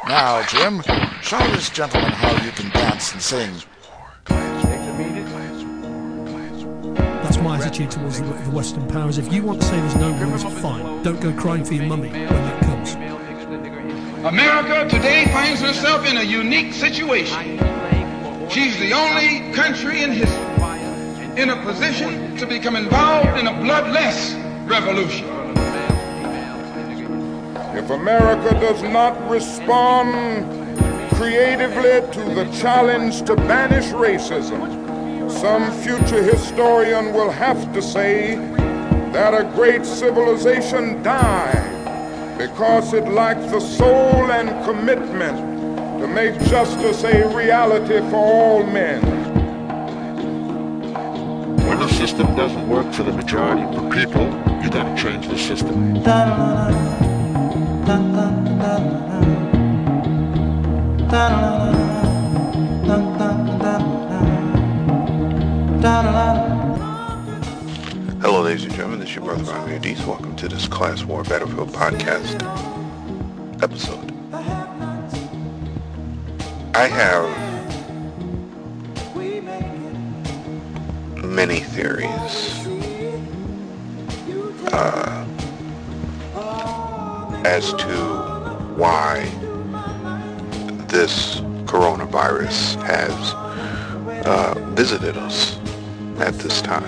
Now, Jim, show this gentleman how you can dance and sing. That's my attitude towards the Western powers. If you want to say there's no rules, fine. Don't go crying for your mummy when that comes. America today finds herself in a unique situation. She's the only country in history in a position to become involved in a bloodless revolution. If America does not respond creatively to the challenge to banish racism, some future historian will have to say that a great civilization died because it lacked the soul and commitment to make justice a reality for all men. When the system doesn't work for the majority of the people, you gotta change the system. Hello, ladies and gentlemen, this is your brother Ron Dees. Welcome to this Class War Battlefield podcast episode. I have many theories as to why this coronavirus has visited us at this time.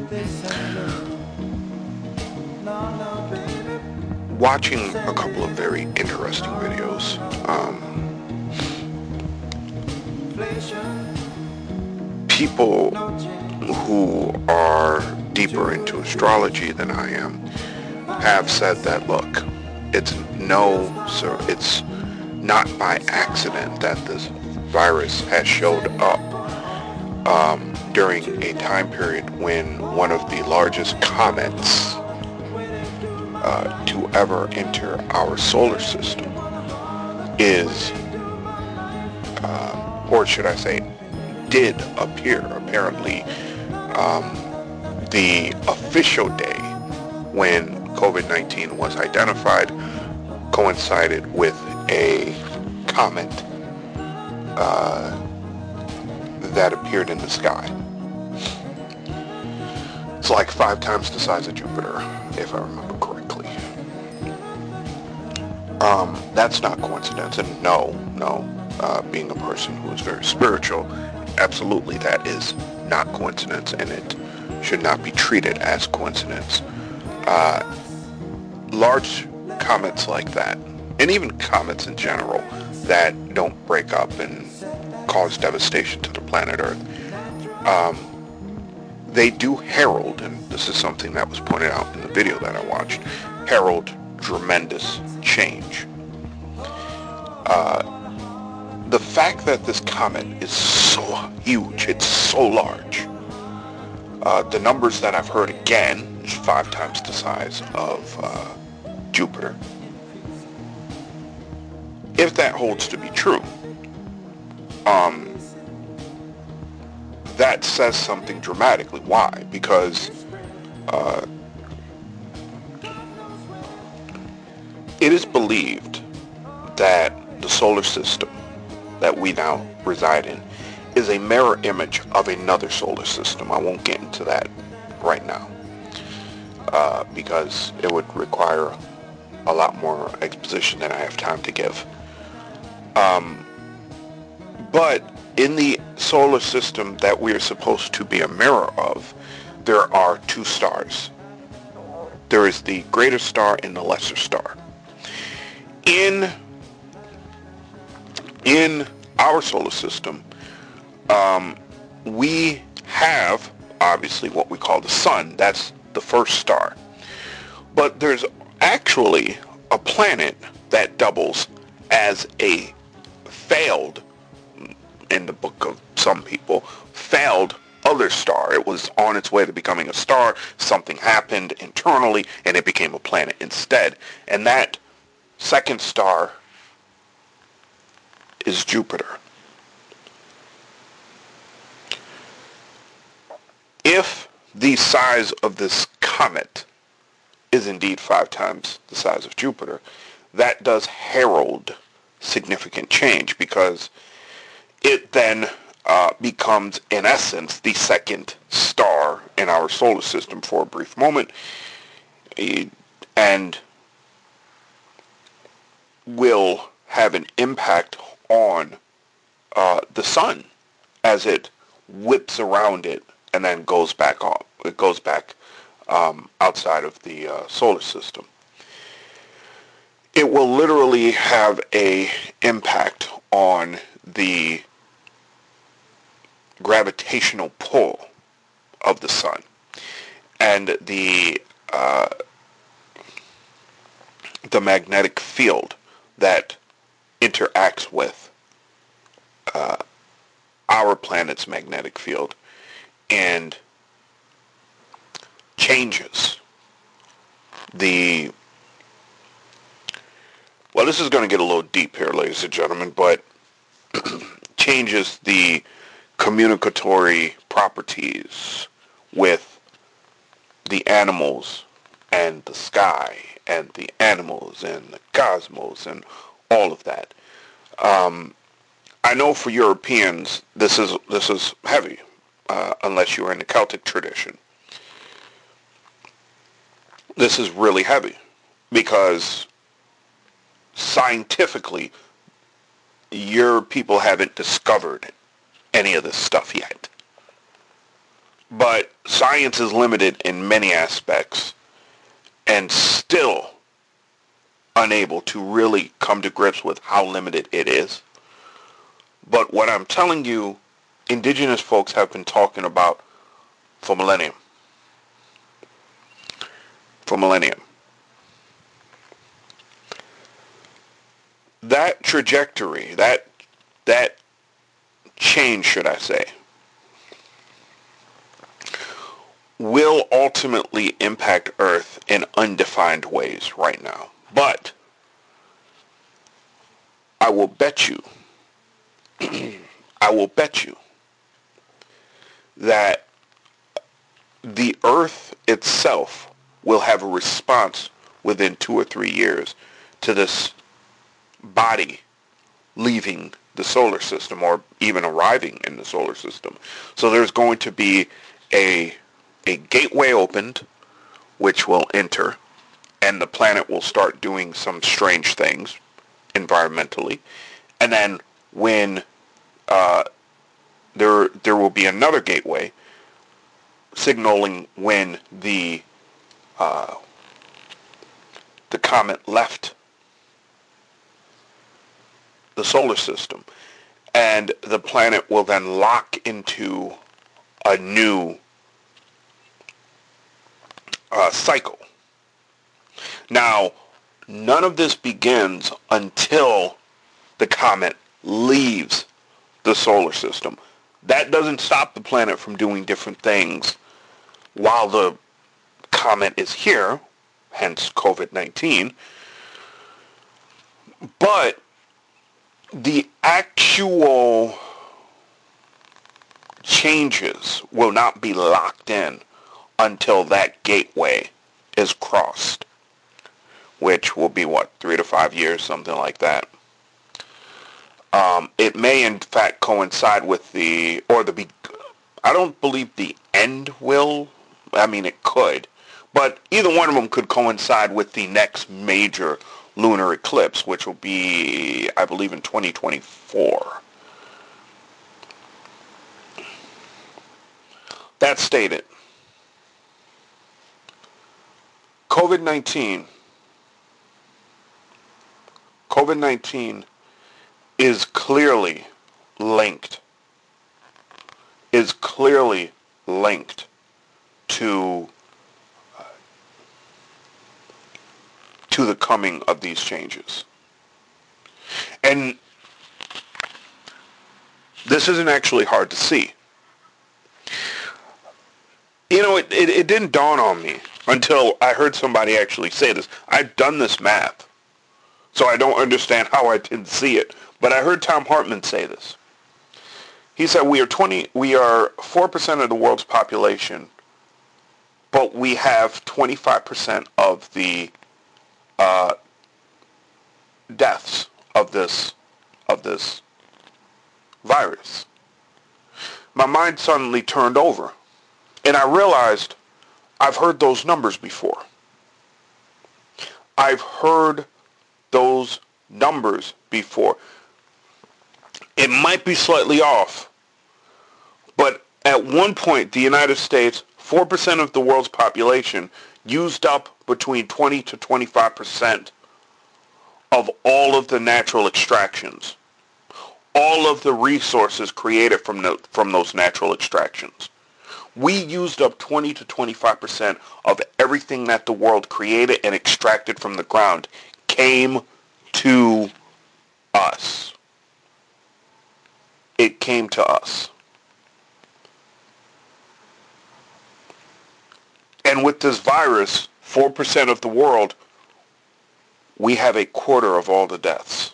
Watching a couple of very interesting videos. People who are deeper into astrology than I am have said that, look, it's not by accident that this virus has showed up during a time period when one of the largest comets to ever enter our solar system is, or should I say, did appear. Apparently, the official day when COVID-19 was identified coincided with a comet that appeared in the sky. It's like 5 times the size of Jupiter, if I remember correctly. That's not coincidence, and no, being a person who is very spiritual, absolutely that is not coincidence, and it should not be treated as coincidence. Large comets like that, and even comets in general, that don't break up and cause devastation to the planet Earth, they do herald, and this is something that was pointed out in the video that I watched, herald tremendous change. The fact that this comet is so huge, it's so large, the numbers that I've heard again is 5 times the size of Jupiter. If that holds to be true, that says something dramatically. Why? Because it is believed that the solar system that we now reside in is a mirror image of another solar system. I won't get into that right now because it would require a lot more exposition than I have time to give. But in the solar system that we are supposed to be a mirror of, there are 2 stars. There is the greater star and the lesser star. In our solar system, we have obviously what we call the sun. That's the first star. But there's actually a planet that doubles as a failed, in the book of some people, failed other star. It was on its way to becoming a star. Something happened internally and it became a planet instead. And that second star is Jupiter. If the size of this comet is indeed 5 times the size of Jupiter, that does herald significant change, because it then becomes, in essence, the second star in our solar system for a brief moment, and will have an impact on the sun as it whips around it and then goes back off. It goes back outside of the solar system. It will literally have a impact on the gravitational pull of the sun and the magnetic field that interacts with our planet's magnetic field and changes the... Well, this is going to get a little deep here, ladies and gentlemen, but changes the communicatory properties with the animals and the sky and the animals and the cosmos and all of that. I know for Europeans this is heavy, unless you're in the Celtic tradition. This is really heavy because scientifically your people haven't discovered any of this stuff yet. But science is limited in many aspects and still unable to really come to grips with how limited it is. But what I'm telling you, indigenous folks have been talking about for millennium. For millennium. That trajectory, that change, should I say, will ultimately impact Earth in undefined ways right now. But I will bet you that the Earth itself will have a response within 2 or 3 years to this body leaving the solar system or even arriving in the solar system. So there's going to be a gateway opened which will enter, and the planet will start doing some strange things environmentally. And then when there will be another gateway signaling when the comet left the solar system, and the planet will then lock into a new cycle. Now, none of this begins until the comet leaves the solar system. That doesn't stop the planet from doing different things while the comet is here, hence COVID-19. But the actual changes will not be locked in until that gateway is crossed, which will be, 3 to 5 years, something like that. It may, in fact, coincide with I don't believe the end will. I mean, it could. But either one of them could coincide with the next major lunar eclipse, which will be, I believe, in 2024. That stated, COVID-19 is clearly linked to the coming of these changes. And this isn't actually hard to see. You know, it didn't dawn on me until I heard somebody actually say this. I've done this math, so I don't understand how I didn't see it. But I heard Thom Hartmann say this. He said we are 4% of the world's population, but we have 25% of the deaths of this virus, my mind suddenly turned over, and I realized I've heard those numbers before. I've heard those numbers before. It might be slightly off, but at one point, the United States, 4% of the world's population, used up between 20 to 25% of all of the natural extractions, all of the resources created from those natural extractions. We used up 20 to 25% of everything that the world created and extracted from the ground came to us. It came to us. And with this virus, 4% of the world, we have a quarter of all the deaths.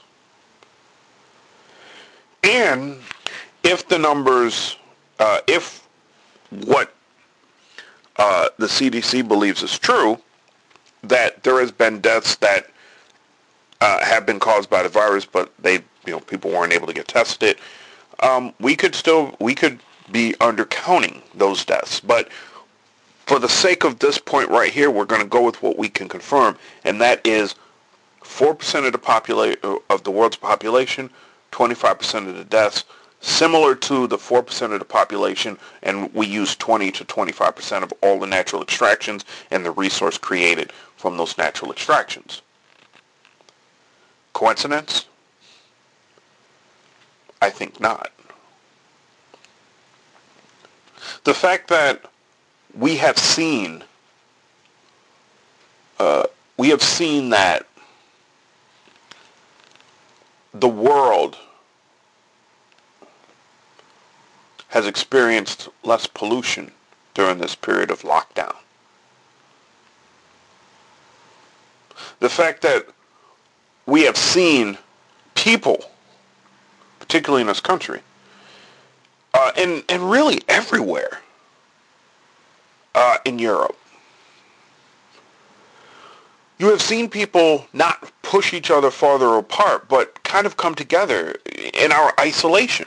And if the numbers, if what the CDC believes is true, that there has been deaths that have been caused by the virus, but people weren't able to get tested, we could be undercounting those deaths. But for the sake of this point right here, we're going to go with what we can confirm, and that is 4% of the world's population, 25% of the deaths, similar to the 4% of the population, and we use 20 to 25% of all the natural extractions and the resource created from those natural extractions. Coincidence? I think not. The fact that we have seen that the world has experienced less pollution during this period of lockdown. The fact that we have seen people, particularly in this country, and really everywhere in Europe, you have seen people not push each other farther apart, but kind of come together in our isolation.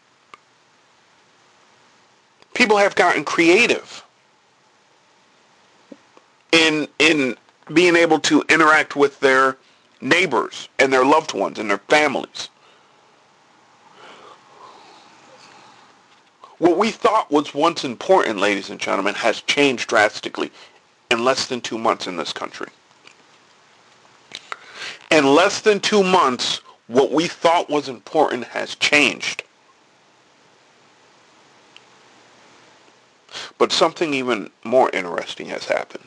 People have gotten creative in being able to interact with their neighbors and their loved ones and their families. What we thought was once important, ladies and gentlemen, has changed drastically in less than 2 months in this country. In less than 2 months, what we thought was important has changed. But something even more interesting has happened.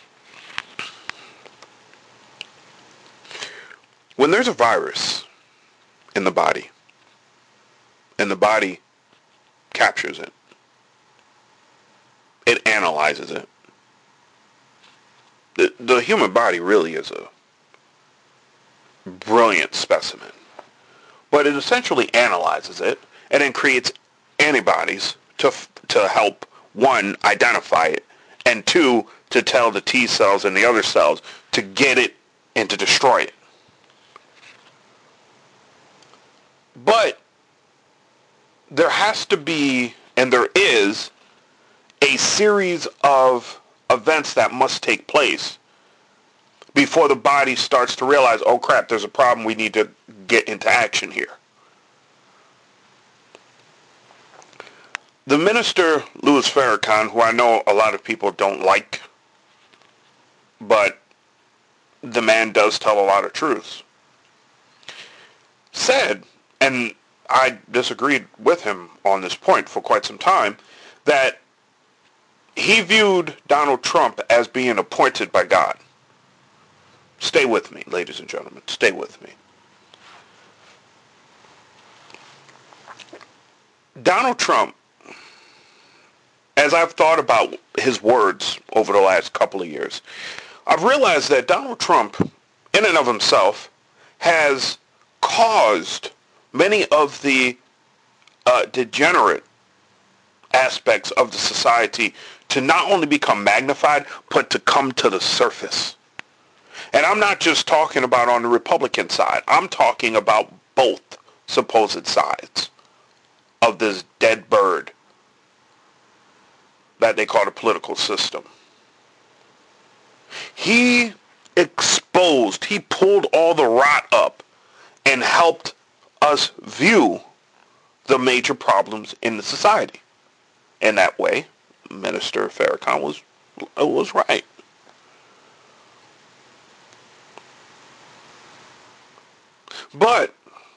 When there's a virus in the body, and the body captures it, it analyzes it. The human body really is a brilliant specimen. But it essentially analyzes it and then creates antibodies to help, one, identify it, and two, to tell the T cells and the other cells to get it and to destroy it. But there has to be, and there is, a series of events that must take place before the body starts to realize, oh crap, there's a problem, we need to get into action here. The minister, Louis Farrakhan, who I know a lot of people don't like, but the man does tell a lot of truths, said, and I disagreed with him on this point for quite some time, that he viewed Donald Trump as being appointed by God. Stay with me, ladies and gentlemen. Stay with me. Donald Trump, as I've thought about his words over the last couple of years, I've realized that Donald Trump, in and of himself, has caused many of the degenerate aspects of the society to not only become magnified, but to come to the surface. And I'm not just talking about on the Republican side. I'm talking about both supposed sides of this dead bird that they call the political system. He exposed, he pulled all the rot up and helped us view the major problems in the society. In that way, Minister Farrakhan was right. But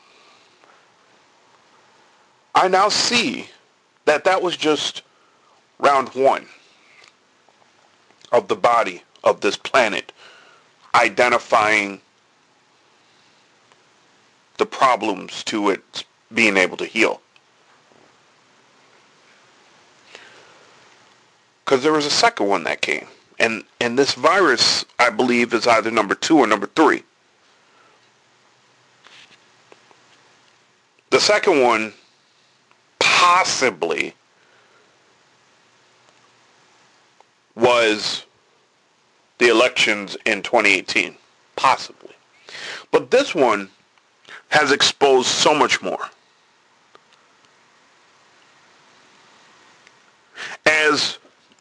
I now see that that was just round one of the body of this planet identifying the problems to it being able to heal. Because there was a second one that came. And this virus, I believe, is either number 2 or number 3. The second one possibly was the elections in 2018. Possibly. But this one has exposed so much more. As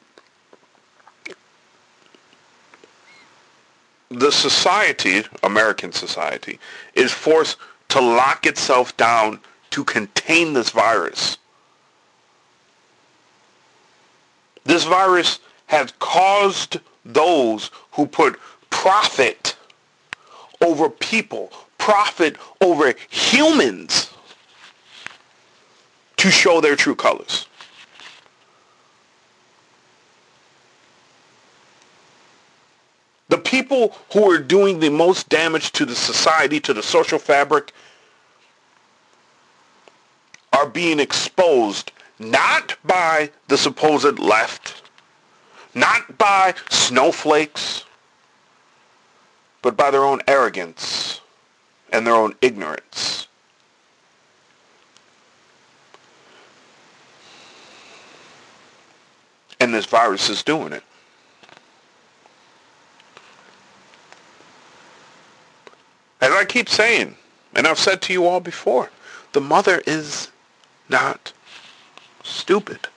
the society, American society, is forced to lock itself down to contain this virus. This virus has caused those who put profit over people, profit over humans, to show their true colors. The people who are doing the most damage to the society, to the social fabric, are being exposed not by the supposed left, not by snowflakes, but by their own arrogance and their own ignorance. And this virus is doing it. As I keep saying, and I've said to you all before, the mother is not stupid.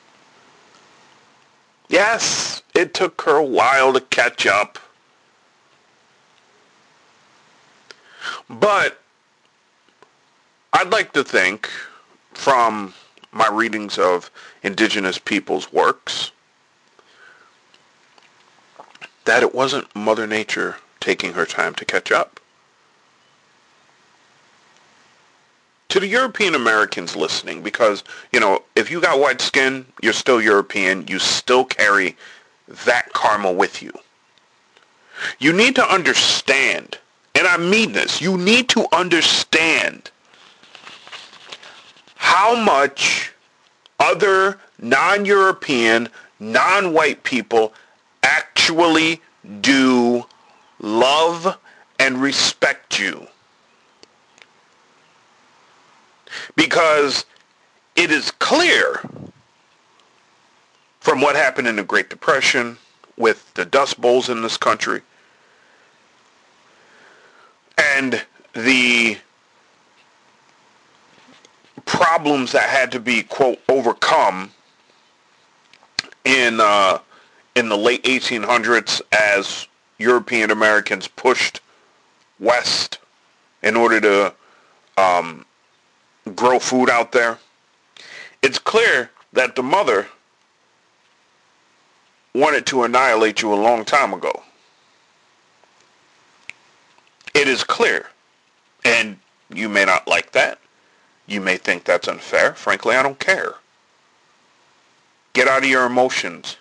Yes, it took her a while to catch up. But I'd like to think, from my readings of indigenous peoples' works, that it wasn't Mother Nature taking her time to catch up. To the European Americans listening, because, you know, if you got white skin, you're still European, you still carry that karma with you. You need to understand, and I mean this, you need to understand how much other non-European, non-white people actually do love and respect you. Because it is clear from what happened in the Great Depression with the Dust Bowls in this country and the problems that had to be, quote, overcome in the late 1800s as European Americans pushed west in order to grow food out there. It's clear that the mother wanted to annihilate you a long time ago. It is clear. And you may not like that. You may think that's unfair. Frankly, I don't care. Get out of your emotions.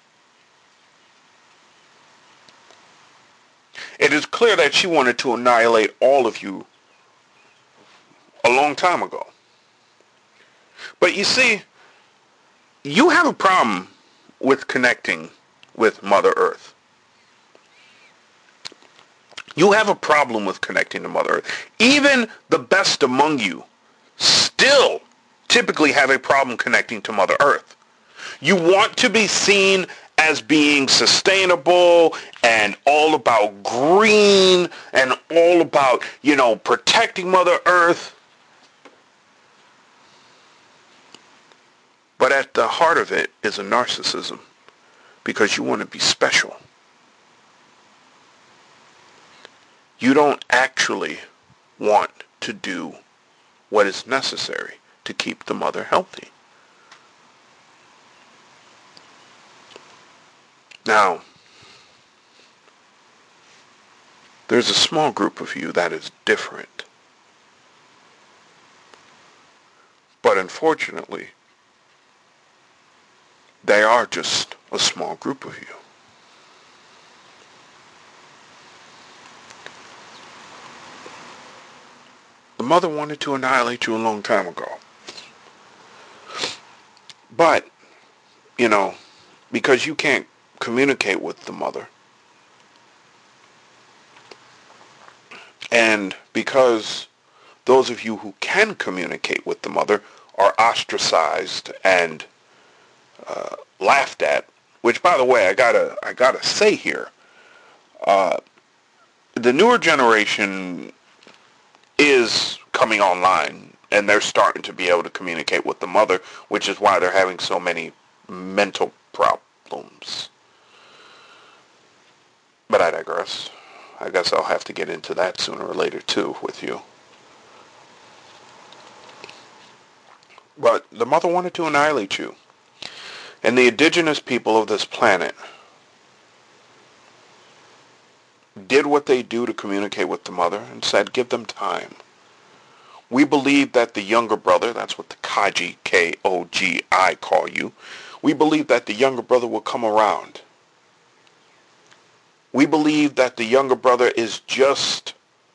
It is clear that she wanted to annihilate all of you a long time ago. But you see, you have a problem with connecting with Mother Earth. You have a problem with connecting to Mother Earth. Even the best among you still typically have a problem connecting to Mother Earth. You want to be seen as being sustainable and all about green and all about, protecting Mother Earth. But at the heart of it is a narcissism, because you want to be special. You don't actually want to do what is necessary to keep the mother healthy. Now, there's a small group of you that is different. But unfortunately, they are just a small group of you. The mother wanted to annihilate you a long time ago. But, because you can't communicate with the mother, and because those of you who can communicate with the mother are ostracized and laughed at, which, by the way, I gotta say here, the newer generation is coming online, and they're starting to be able to communicate with the mother, which is why they're having so many mental problems. But I digress. I guess I'll have to get into that sooner or later too with you. But the mother wanted to annihilate you. And the indigenous people of this planet did what they do to communicate with the mother and said, give them time. We believe that the younger brother, that's what the Kaji, K-O-G-I, call you, we believe that the younger brother will come around. We believe that the younger brother is just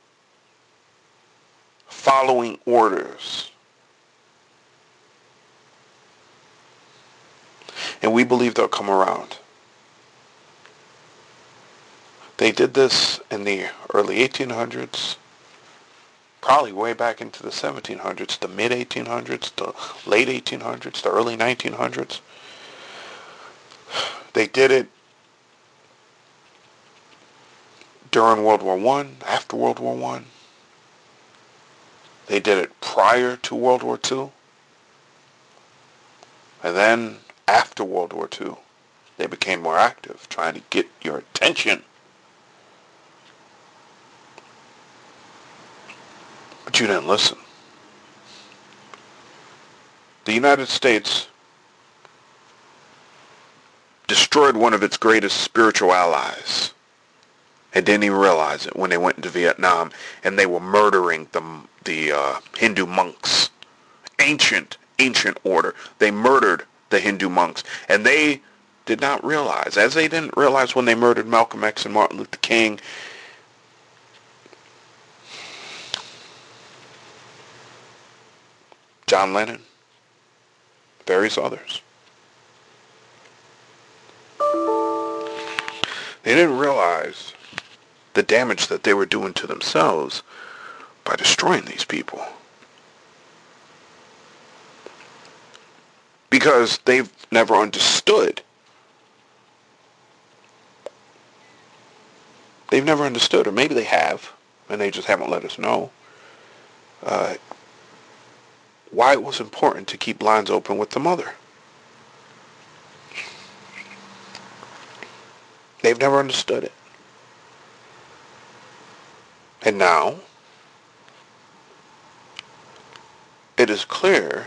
following orders. And we believe they'll come around. They did this in the early 1800s, probably way back into the 1700s, the mid-1800s, the late 1800s, the early 1900s. They did it during World War I, after World War I. They did it prior to World War II. And then after World War II, they became more active, trying to get your attention. But you didn't listen. The United States destroyed one of its greatest spiritual allies and didn't even realize it when they went into Vietnam and they were murdering the Hindu monks. Ancient order. They murdered the Hindu monks, and they did not realize, as they didn't realize when they murdered Malcolm X and Martin Luther King, John Lennon, various others. They didn't realize the damage that they were doing to themselves by destroying these people. Because they've never understood. They've never understood, or maybe they have, and they just haven't let us know, why it was important to keep lines open with the mother. They've never understood it. And now, it is clear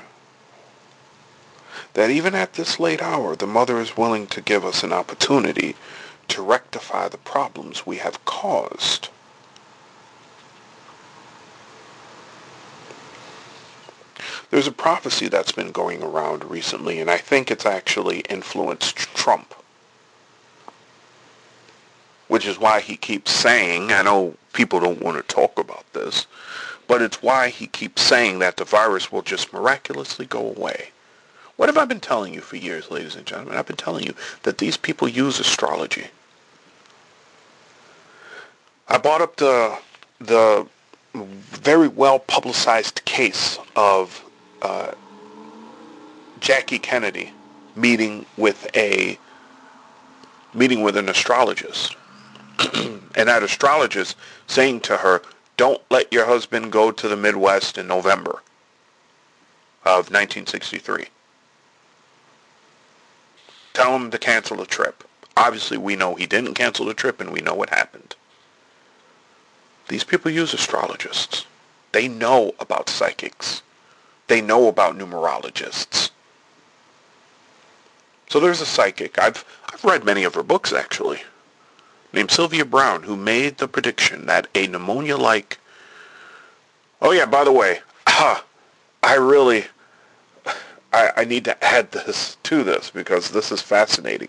that even at this late hour, the mother is willing to give us an opportunity to rectify the problems we have caused. There's a prophecy that's been going around recently, and I think it's actually influenced Trump. Which is why he keeps saying, I know people don't want to talk about this, but it's why he keeps saying that the virus will just miraculously go away. What have I been telling you for years, ladies and gentlemen? I've been telling you that these people use astrology. I brought up the very well publicized case of Jackie Kennedy meeting with a meeting with an astrologist. And that astrologist saying to her, don't let your husband go to the Midwest in November of 1963. Tell him to cancel the trip. Obviously, we know he didn't cancel the trip, and we know what happened. These people use astrologists. They know about psychics. They know about numerologists. So there's a psychic. I've read many of her books, actually, named Sylvia Browne, who made the prediction that a pneumonia-like... Oh, yeah, by the way, I need to add this to this because this is fascinating.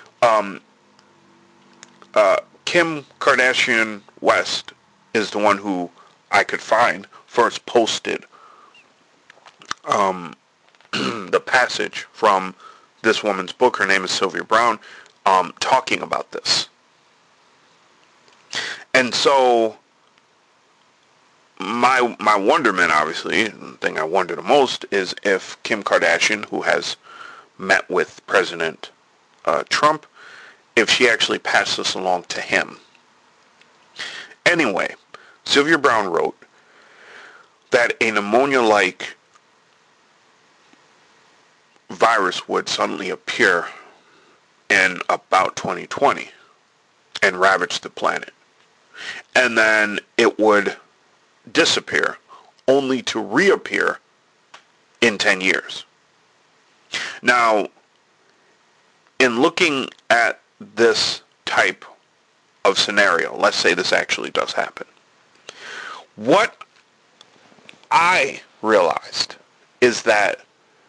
Kim Kardashian West is the one who I could find first posted the passage from this woman's book. Her name is Sylvia Browne, talking about this. And so my wonderment, obviously, the thing I wonder the most is if Kim Kardashian, who has met with President Trump, if she actually passed this along to him. Anyway, Sylvia Browne wrote that a pneumonia-like virus would suddenly appear in about 2020 and ravage the planet. And then it would disappear, only to reappear in 10 years. Now, in looking at this type of scenario, let's say this actually does happen, what I realized is that,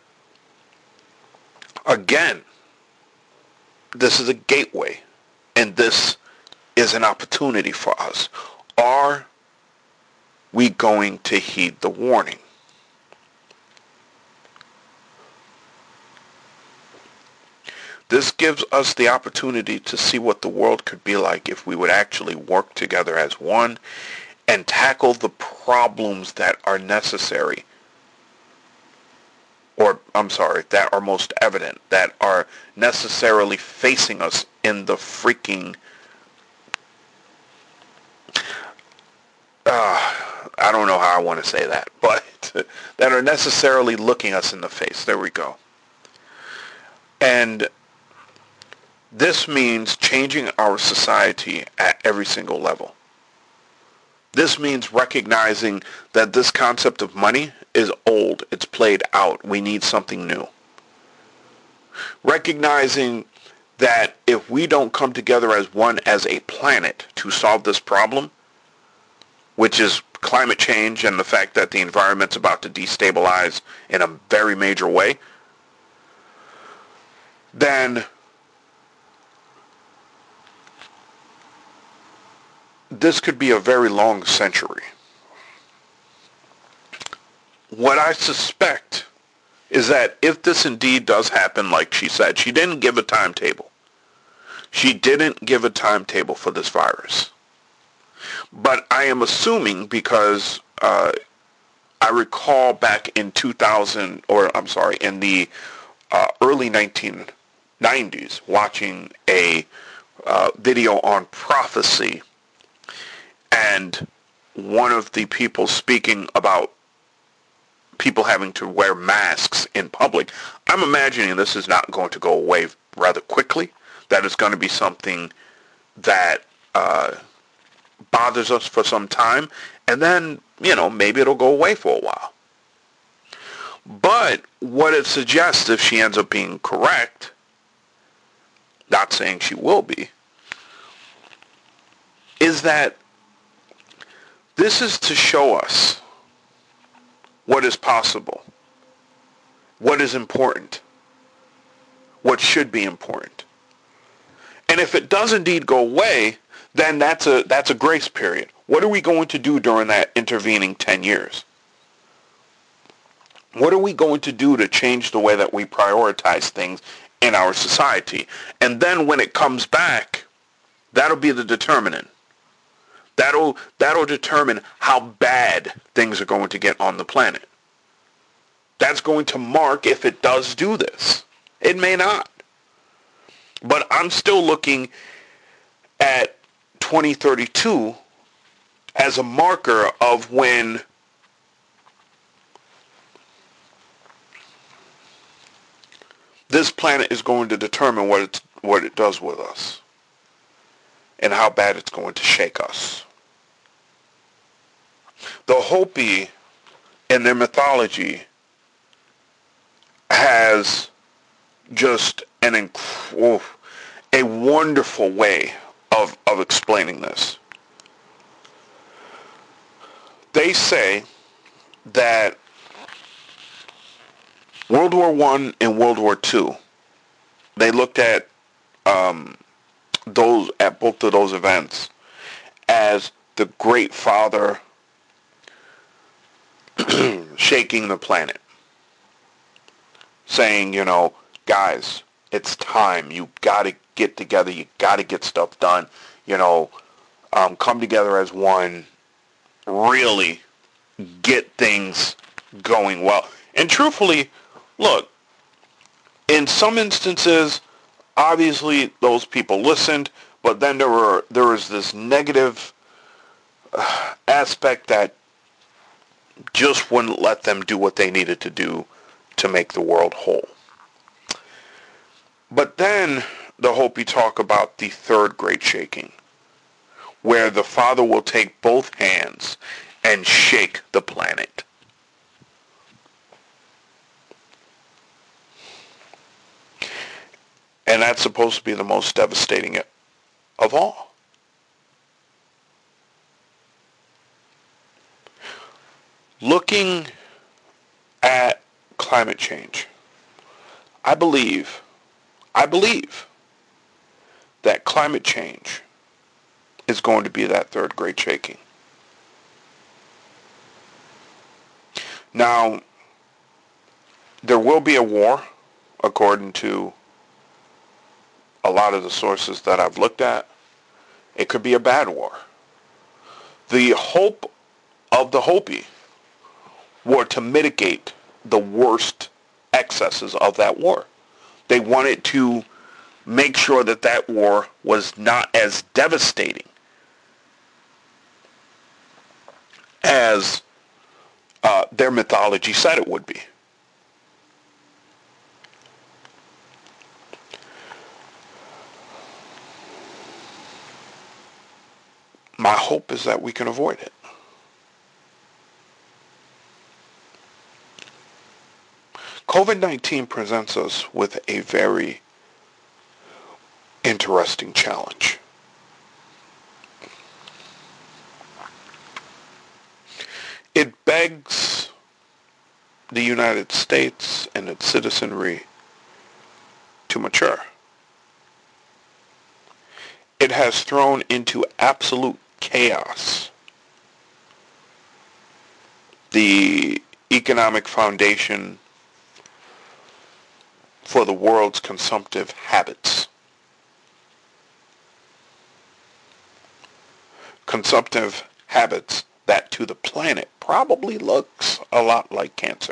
again, this is a gateway, and this is an opportunity for us. Are we going to heed the warning? This gives us the opportunity to see what the world could be like if we would actually work together as one and tackle the problems that are necessary, or, that are most evident, that are necessarily facing us in the freaking, I don't know how I want to say that, but that are necessarily looking us in the face. There we go. And this means changing our society at every single level. This means recognizing that this concept of money is old. It's played out. We need something new. Recognizing that if we don't come together as one, as a planet, to solve this problem, which is climate change and the fact that the environment's about to destabilize in a very major way, then this could be a very long century. What I suspect is that if this indeed does happen, like she said, she didn't give a timetable. She didn't give a timetable for this virus. But I am assuming, because I recall back in in the early 1990s, watching a video on prophecy, and one of the people speaking about people having to wear masks in public. I'm imagining this is not going to go away rather quickly, that it's going to be something that bothers us for some time, and then, maybe it'll go away for a while. But what it suggests, if she ends up being correct, not saying she will be, is that this is to show us what is possible, what is important, what should be important. And if it does indeed go away, then that's a grace period. What are we going to do during that intervening 10 years? What are we going to do to change the way that we prioritize things in our society? And then when it comes back, that'll be the determinant. That'll determine how bad things are going to get on the planet. That's going to mark if it does do this. It may not. But I'm still looking at 2032 as a marker of when this planet is going to determine what it does with us and how bad it's going to shake us. The Hopi in their mythology has just a wonderful way of explaining this. They say that World War I and World War II, they looked at both of those events as the Great Father shaking the planet, saying, guys, it's time. You got to get together. You got to get stuff done. Come together as one. Really get things going well. And truthfully, look, in some instances, obviously those people listened, but then there was this negative aspect that just wouldn't let them do what they needed to do to make the world whole. But then the Hopi talk about the third great shaking, where the Father will take both hands and shake the planet. And that's supposed to be the most devastating of all. Looking at climate change, I believe that climate change is going to be that third great shaking. Now, there will be a war, according to a lot of the sources that I've looked at. It could be a bad war. The hope of the Hopi were to mitigate the worst excesses of that war. They wanted to make sure that that war was not as devastating as their mythology said it would be. My hope is that we can avoid it. COVID-19 presents us with a very interesting challenge. It begs the United States and its citizenry to mature. It has thrown into absolute chaos the economic foundation for the world's consumptive habits. Consumptive habits that to the planet probably looks a lot like cancer.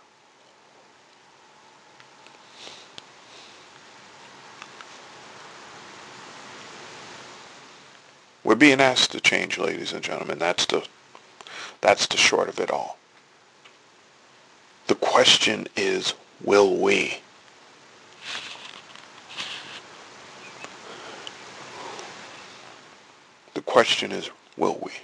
We're being asked to change, ladies and gentlemen. That's the short of it all. The question is, will we? The question is, will we?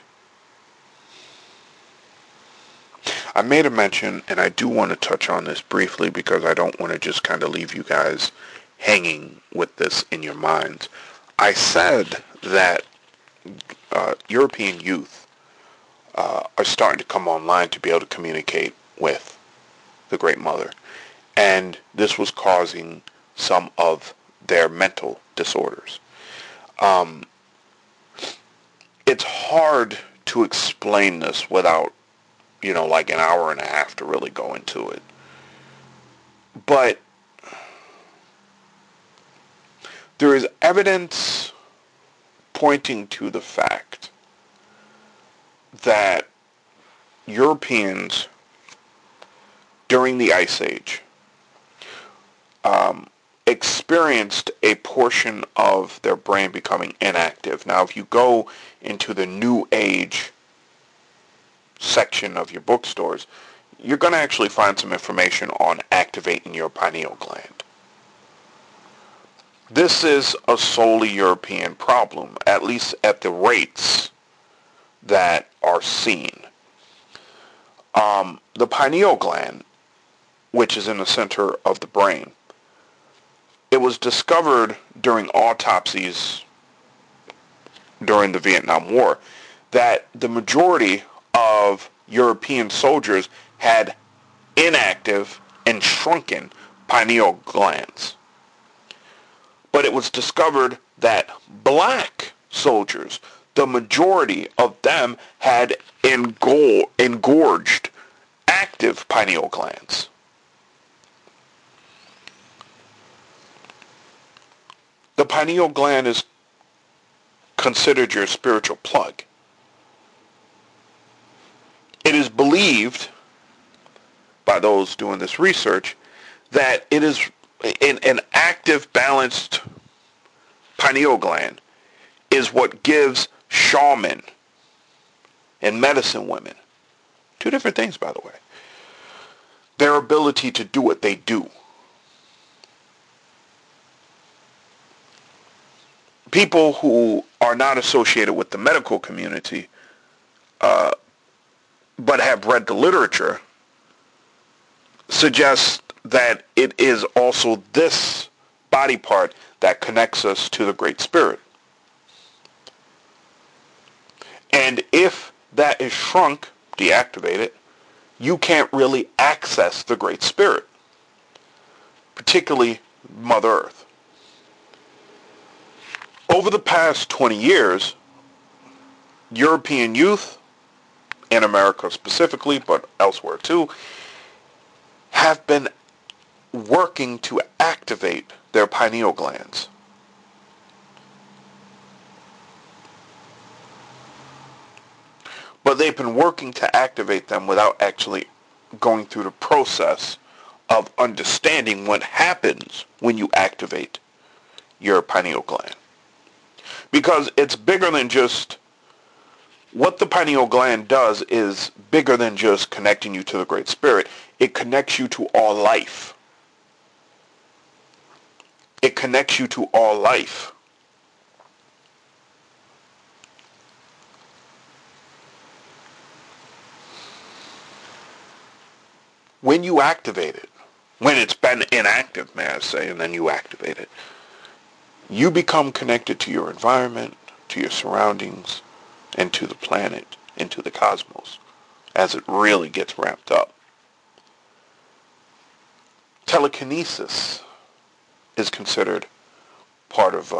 I made a mention, and I do want to touch on this briefly because I don't want to just kind of leave you guys hanging with this in your minds. I said that European youth are starting to come online to be able to communicate with the Great Mother, and this was causing some of their mental disorders. It's hard to explain this without, like an hour and a half to really go into it. But there is evidence pointing to the fact that Europeans during the Ice Age experienced a portion of their brain becoming inactive. Now, if you go into the New Age section of your bookstores, you're going to actually find some information on activating your pineal gland. This is a solely European problem, at least at the rates that are seen. The pineal gland, which is in the center of the brain, it was discovered during autopsies during the Vietnam War that the majority of European soldiers had inactive and shrunken pineal glands. But it was discovered that black soldiers, the majority of them had engorged active pineal glands. The pineal gland is considered your spiritual plug. It is believed by those doing this research that it is an active, balanced pineal gland is what gives shaman and medicine women, two different things, by the way, their ability to do what they do. People who are not associated with the medical community, but have read the literature, suggest that it is also this body part that connects us to the Great Spirit. And if that is shrunk, deactivated, you can't really access the Great Spirit, particularly Mother Earth. Over the past 20 years, European youth, in America specifically, but elsewhere too, have been working to activate their pineal glands. But they've been working to activate them without actually going through the process of understanding what happens when you activate your pineal gland. Because it's bigger than just, what the pineal gland does is bigger than just connecting you to the Great Spirit. It connects you to all life. It connects you to all life. When you activate it, when it's been inactive, may I say, and then you activate it, you become connected to your environment, to your surroundings, and to the planet, and to the cosmos, as it really gets ramped up. Telekinesis is considered part of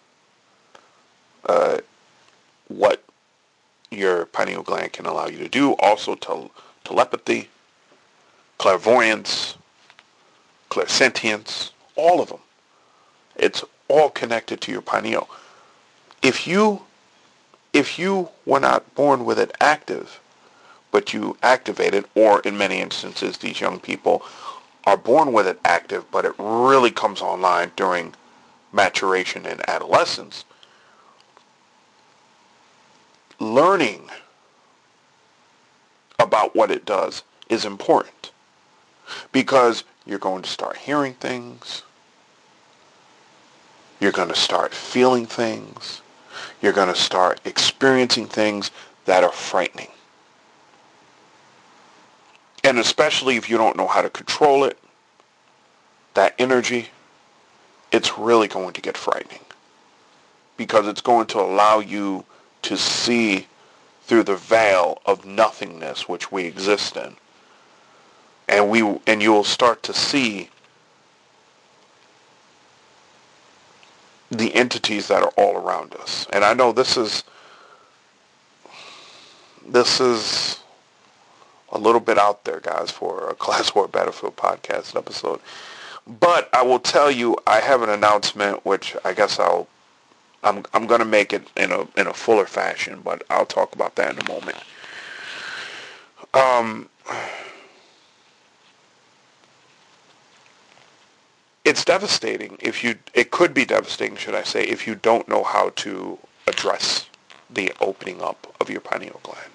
what your pineal gland can allow you to do. Also telepathy, clairvoyance, clairsentience, all of them. It's all connected to your pineal. If you were not born with it active, but you activate it, or in many instances these young people are born with it active, but it really comes online during maturation and adolescence, learning about what it does is important, because you're going to start hearing things, you're going to start feeling things, you're going to start experiencing things that are frightening. And especially if you don't know how to control it, that energy, it's really going to get frightening. Because it's going to allow you to see through the veil of nothingness which we exist in. And you will start to see the entities that are all around us. And I know this is a little bit out there, guys, for a Class War Battlefield podcast episode. But I will tell you, I have an announcement, which I guess I'm going to make it in a fuller fashion, but I'll talk about that in a moment. it's devastating it could be devastating, should I say, if you don't know how to address the opening up of your pineal gland.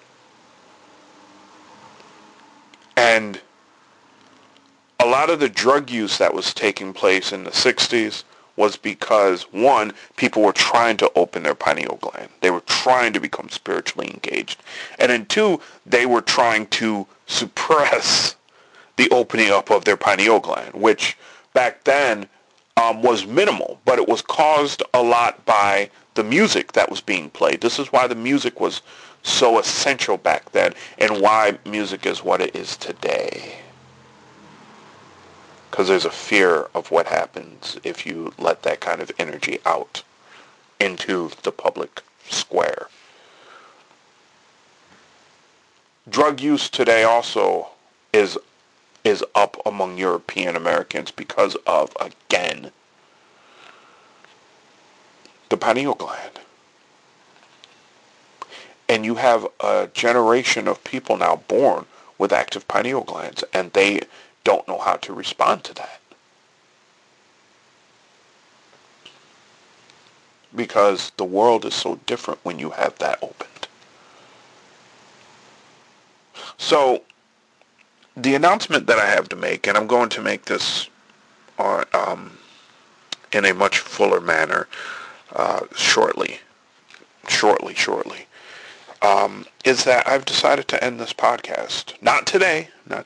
And a lot of the drug use that was taking place in the 60s was because, one, people were trying to open their pineal gland. They were trying to become spiritually engaged. And then two, they were trying to suppress the opening up of their pineal gland, which back then was minimal, but it was caused a lot by the music that was being played. This is why the music was so essential back then, and why music is what it is today. Because there's a fear of what happens if you let that kind of energy out into the public square. Drug use today also is up among European Americans because of, again, the pineal gland. And you have a generation of people now born with active pineal glands, and they don't know how to respond to that. Because the world is so different when you have that opened. So, the announcement that I have to make, and I'm going to make this in a much fuller manner shortly, is that I've decided to end this podcast. Not today.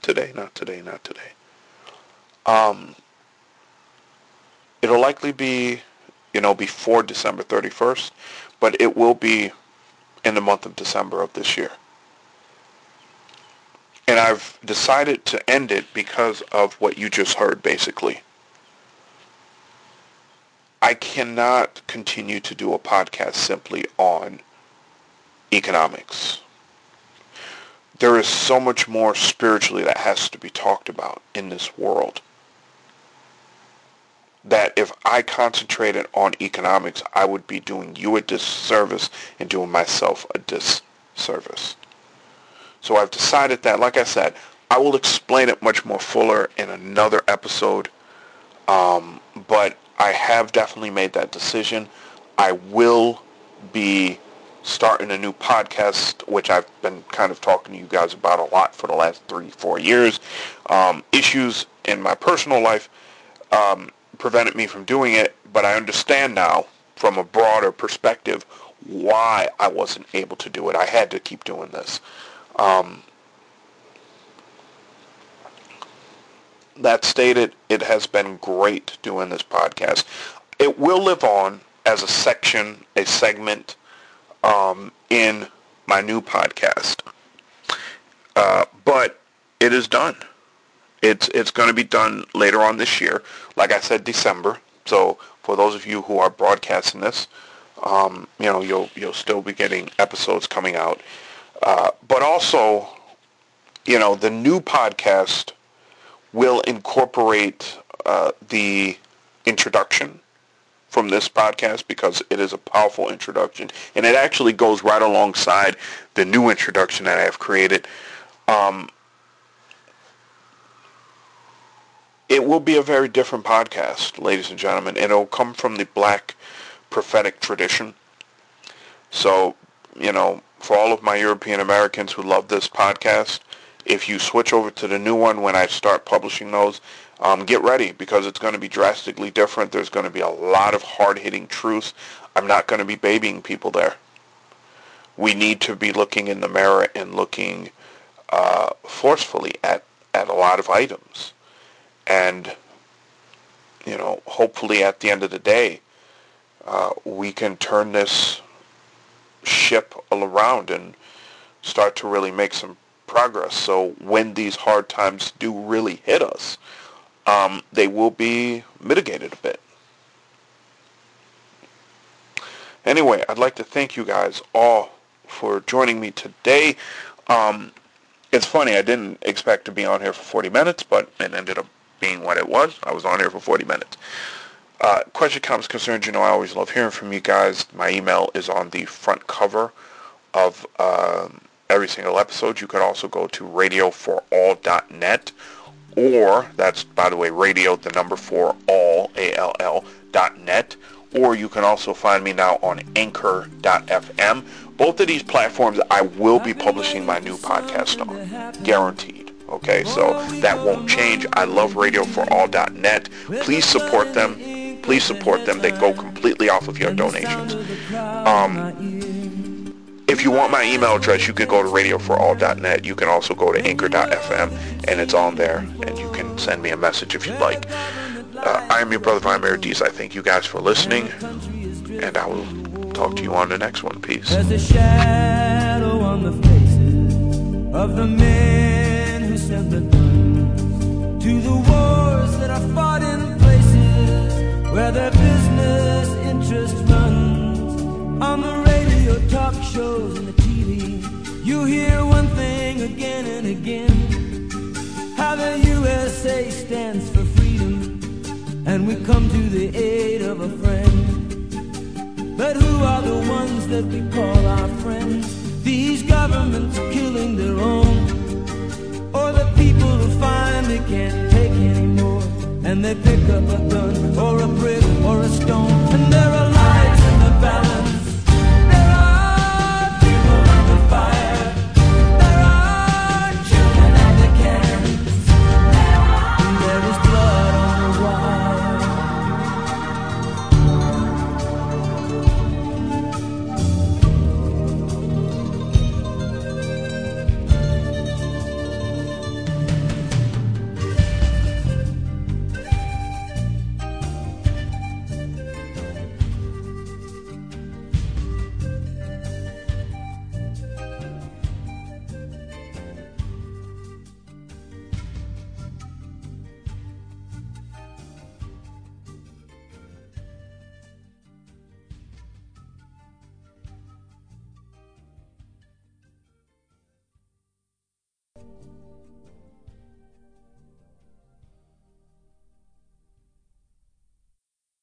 It'll likely be, before December 31st, but it will be in the month of December of this year. And I've decided to end it because of what you just heard, basically. I cannot continue to do a podcast simply on economics. There is so much more spiritually that has to be talked about in this world, that if I concentrated on economics, I would be doing you a disservice and doing myself a disservice. So I've decided that, like I said, I will explain it much more fuller in another episode, but I have definitely made that decision. I will be starting a new podcast, which I've been kind of talking to you guys about a lot for the last 3-4 years. Issues in my personal life prevented me from doing it, but I understand now from a broader perspective why I wasn't able to do it. I had to keep doing this. That stated, it has been great doing this podcast. It will live on as a segment in my new podcast. But it is done. It's going to be done later on this year. Like I said, December. So for those of you who are broadcasting this, you'll still be getting episodes coming out. But also, the new podcast will incorporate the introduction from this podcast, because it is a powerful introduction, and it actually goes right alongside the new introduction that I have created. It will be a very different podcast, ladies and gentlemen, and it will come from the Black prophetic tradition. So, for all of my European Americans who love this podcast, if you switch over to the new one when I start publishing those, get ready, because it's going to be drastically different. There's going to be a lot of hard-hitting truth. I'm not going to be babying people there. We need to be looking in the mirror and looking forcefully at a lot of items. And, hopefully at the end of the day, we can turn this ship around and start to really make some progress. So when these hard times do really hit us, they will be mitigated a bit. Anyway, I'd like to thank you guys all for joining me today. It's funny, I didn't expect to be on here for 40 minutes, but it ended up being what it was. I was on here for 40 minutes. Question, comments, concerns, I always love hearing from you guys. My email is on the front cover of every single episode. You could also go to radioforall.net, or that's, by the way, radio, the number 4, all, WILL.net, or you can also find me now on Anchor.fm. Both of these platforms I will be publishing my new podcast on, guaranteed. Okay, so that won't change. I love RadioForAll.net. Please support them. Please support them. They go completely off of your donations. If you want my email address, you can go to RadioForAll.net. You can also go to Anchor.fm, and it's on there, and you can send me a message if you'd like. I am your brother, Vladimir Dees. I thank you guys for listening, and I will talk to you on the next one. Peace. There's a shadow on the faces of the men who sent the guns to the wars that are fought in places where their business interest runs. On the radio, talk shows, and the TV, you hear one thing again and again, how the USA stands for freedom, and we come to the aid of a friend. But who are the ones that we call our friends? These governments killing their own, or the people who finally can't take anymore, and they pick up a gun or a brick or a stone